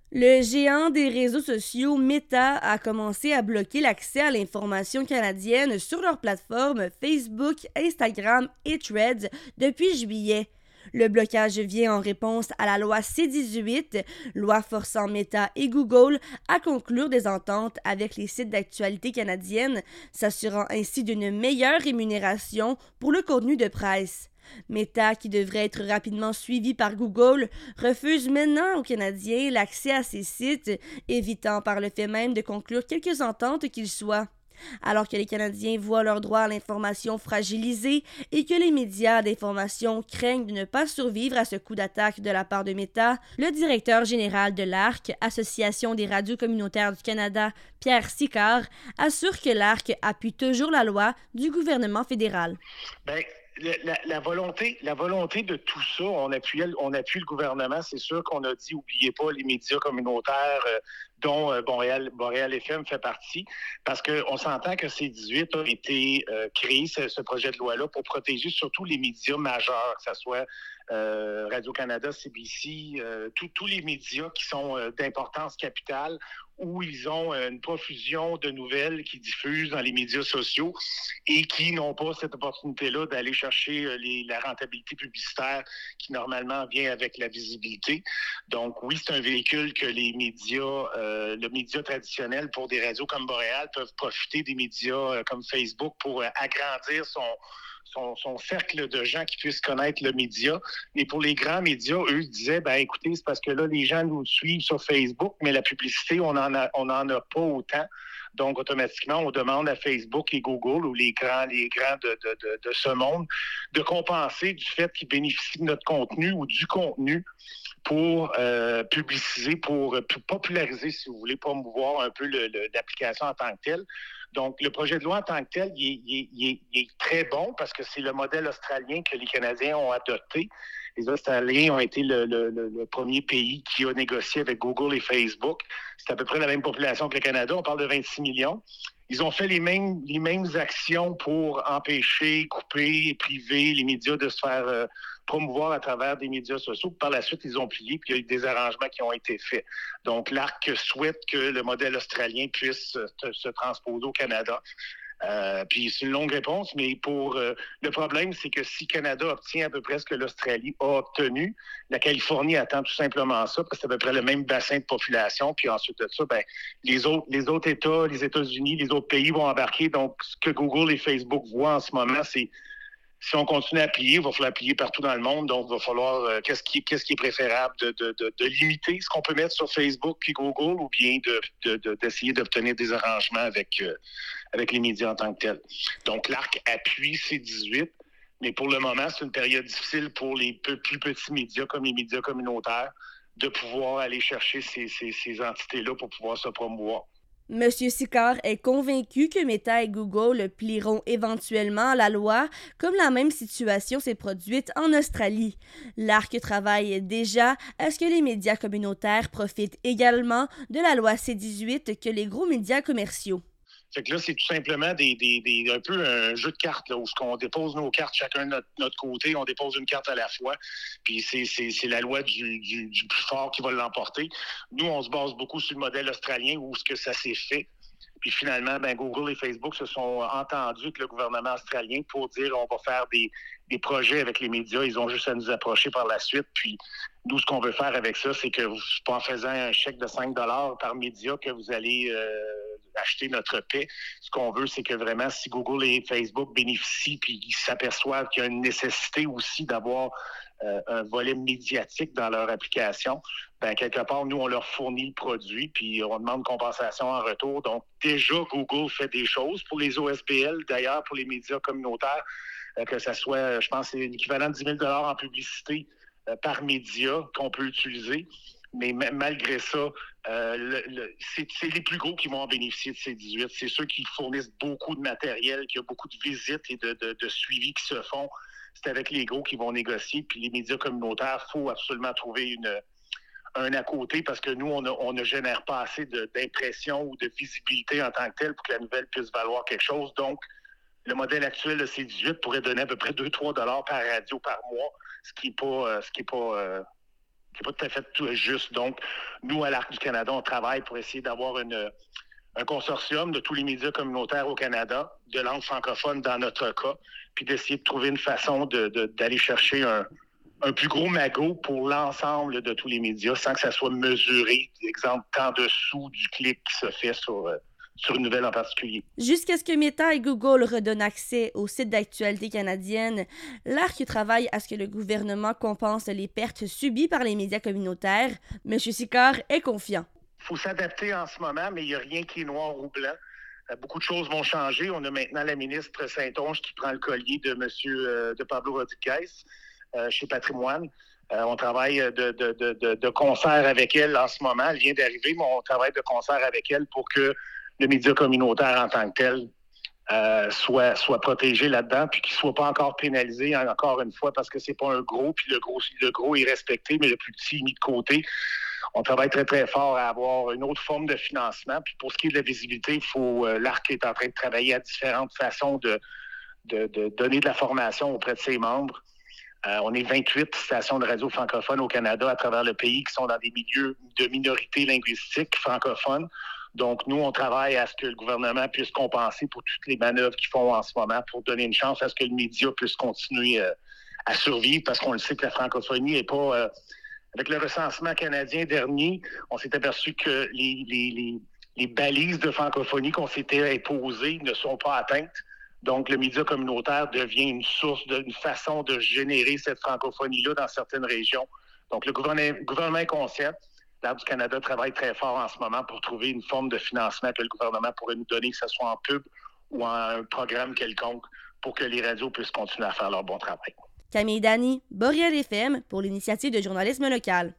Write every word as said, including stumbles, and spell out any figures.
Le géant des réseaux sociaux Meta a commencé à bloquer l'accès à l'information canadienne sur leurs plateformes Facebook, Instagram et Threads depuis juillet. Le blocage vient en réponse à la loi C dix-huit, loi forçant Meta et Google à conclure des ententes avec les sites d'actualité canadiennes, s'assurant ainsi d'une meilleure rémunération pour le contenu de presse. Meta, qui devrait être rapidement suivi par Google, refuse maintenant aux Canadiens l'accès à ces sites, évitant par le fait même de conclure quelques ententes qu'ils soient. Alors que les Canadiens voient leur droit à l'information fragilisé et que les médias d'information craignent de ne pas survivre à ce coup d'attaque de la part de Meta, le directeur général de l'A R C, Association des radios communautaires du Canada, Pierre Sicard, assure que l'A R C appuie toujours la loi du gouvernement fédéral. Ben, la, la, la volonté, la volonté de tout ça, on appuie, on appuie le gouvernement. C'est sûr qu'on a dit, oubliez pas les médias communautaires, euh, dont euh, Montréal, Montréal F M fait partie, parce qu'on s'entend que C dix-huit a été euh, créé, ce, ce projet de loi-là, pour protéger surtout les médias majeurs, que ce soit euh, Radio-Canada, C B C, euh, tous les médias qui sont euh, d'importance capitale, où ils ont une profusion de nouvelles qui diffusent dans les médias sociaux et qui n'ont pas cette opportunité-là d'aller chercher les, la rentabilité publicitaire qui normalement vient avec la visibilité. Donc oui, c'est un véhicule que les médias, euh, le média traditionnel pour des radios comme Montréal peuvent profiter des médias euh, comme Facebook pour euh, agrandir son Son, son cercle de gens qui puissent connaître le média. Mais pour les grands médias, eux disaient, ben écoutez, c'est parce que là, les gens nous suivent sur Facebook, mais la publicité, on n'en a, on en a pas autant. Donc, automatiquement, on demande à Facebook et Google, ou les grands, les grands de, de, de, de ce monde, de compenser du fait qu'ils bénéficient de notre contenu ou du contenu pour euh, publiciser, pour, pour populariser, si vous voulez, promouvoir un peu le, le, l'application en tant que telle. Donc, le projet de loi en tant que tel, il est, il est, il est, il est très bon parce que c'est le modèle australien que les Canadiens ont adopté. Les Australiens ont été le, le, le premier pays qui a négocié avec Google et Facebook. C'est à peu près la même population que le Canada. On parle de vingt-six millions. Ils ont fait les mêmes, les mêmes actions pour empêcher, couper, priver les médias de se faire euh, promouvoir à travers des médias sociaux. Par la suite, ils ont plié, puis il y a eu des arrangements qui ont été faits. Donc, l'A R C souhaite que le modèle australien puisse se, se transposer au Canada. Euh, puis c'est une longue réponse, mais pour euh, le problème, c'est que si Canada obtient à peu près ce que l'Australie a obtenu, la Californie attend tout simplement ça, parce que c'est à peu près le même bassin de population. Puis ensuite de ça, ben, les autres, les autres États, les États-Unis, les autres pays vont embarquer. Donc, ce que Google et Facebook voient en ce moment, c'est si on continue à plier, il va falloir plier partout dans le monde. Donc, il va falloir, euh, qu'est-ce, qui, qu'est-ce qui est préférable de, de, de, de limiter ce qu'on peut mettre sur Facebook puis Google ou bien de, de, de, d'essayer d'obtenir des arrangements avec, euh, avec les médias en tant que tels. Donc, l'A R C appuie C dix-huit, mais pour le moment, c'est une période difficile pour les plus petits médias comme les médias communautaires de pouvoir aller chercher ces, ces, ces entités-là pour pouvoir se promouvoir. Monsieur Sicard est convaincu que Meta et Google plieront éventuellement la loi, comme la même situation s'est produite en Australie. L'A R C travaille déjà à ce que les médias communautaires profitent également de la loi C dix-huit que les gros médias commerciaux. Fait que là, c'est tout simplement des, des, des, un peu un jeu de cartes, là, où on dépose nos cartes chacun de notre, notre côté, on dépose une carte à la fois, puis c'est, c'est, c'est la loi du, du, du plus fort qui va l'emporter. Nous, on se base beaucoup sur le modèle australien où ce que ça s'est fait. Puis finalement, ben, Google et Facebook se sont entendus avec le gouvernement australien pour dire on va faire des, des projets avec les médias. Ils ont juste à nous approcher par la suite. Puis nous, ce qu'on veut faire avec ça, c'est que c'est pas en faisant un chèque de cinq dollars par média que vous allez euh, acheter notre paix. Ce qu'on veut, c'est que vraiment, si Google et Facebook bénéficient puis ils s'aperçoivent qu'il y a une nécessité aussi d'avoir euh, un volet médiatique dans leur application, ben quelque part, nous, on leur fournit le produit, puis on demande compensation en retour. Donc, déjà, Google fait des choses pour les O S B L, d'ailleurs, pour les médias communautaires, euh, que ça soit, je pense, c'est l'équivalent de dix mille dollars en publicité euh, par média qu'on peut utiliser. Mais m- malgré ça, euh, le, le, c'est, c'est les plus gros qui vont en bénéficier de C dix-huit. C'est ceux qui fournissent beaucoup de matériel, qui a beaucoup de visites et de, de, de suivis qui se font. C'est avec les gros qui vont négocier. Puis les médias communautaires, il faut absolument trouver une un à côté parce que nous, on, a, on ne génère pas assez de, d'impression ou de visibilité en tant que telle pour que la nouvelle puisse valoir quelque chose. Donc, le modèle actuel de C dix-huit pourrait donner à peu près deux à trois dollars par radio par mois, ce qui n'est pas, ce qui est pas, euh, c'est pas tout à fait tout juste. Donc, nous, à l'Arc du Canada, on travaille pour essayer d'avoir une, un consortium de tous les médias communautaires au Canada, de langue francophone dans notre cas, puis d'essayer de trouver une façon de, de, d'aller chercher un, un plus gros magot pour l'ensemble de tous les médias sans que ça soit mesuré, exemple, tant de sous du clic qui se fait sur, euh, sur une nouvelle en particulier. Jusqu'à ce que Meta et Google redonnent accès aux sites d'actualité canadienne, l'Arc travaille à ce que le gouvernement compense les pertes subies par les médias communautaires. M. Sicard est confiant. Il faut s'adapter en ce moment, mais il n'y a rien qui est noir ou blanc. Beaucoup de choses vont changer. On a maintenant la ministre Saint-Onge qui prend le collier de Monsieur euh, de Pablo Rodriguez euh, chez Patrimoine. Euh, on travaille de, de, de, de concert avec elle en ce moment. Elle vient d'arriver, mais on travaille de concert avec elle pour que le média communautaire en tant que tel euh, soit, soit protégé là-dedans, puis qu'il ne soit pas encore pénalisé, encore une fois, parce que c'est pas un gros, puis le gros, le gros est respecté, mais le plus petit est mis de côté. On travaille très, très fort à avoir une autre forme de financement. Puis pour ce qui est de la visibilité, il faut euh, l'Arc est en train de travailler à différentes façons de, de, de donner de la formation auprès de ses membres. Euh, on est vingt-huit stations de radio francophones au Canada à travers le pays qui sont dans des milieux de minorités linguistiques francophones. Donc, nous, on travaille à ce que le gouvernement puisse compenser pour toutes les manœuvres qu'ils font en ce moment pour donner une chance à ce que le média puisse continuer euh, à survivre parce qu'on le sait que la francophonie n'est pas... Euh, Avec le recensement canadien dernier, on s'est aperçu que les, les, les, les balises de francophonie qu'on s'était imposées ne sont pas atteintes. Donc, le média communautaire devient une source, de, une façon de générer cette francophonie-là dans certaines régions. Donc, le gouvernement, gouvernement est conscient. L'Arc du Canada travaille très fort en ce moment pour trouver une forme de financement que le gouvernement pourrait nous donner, que ce soit en pub ou en un programme quelconque, pour que les radios puissent continuer à faire leur bon travail. Camille Dany, Boréal F M, pour l'Initiative de journalisme local.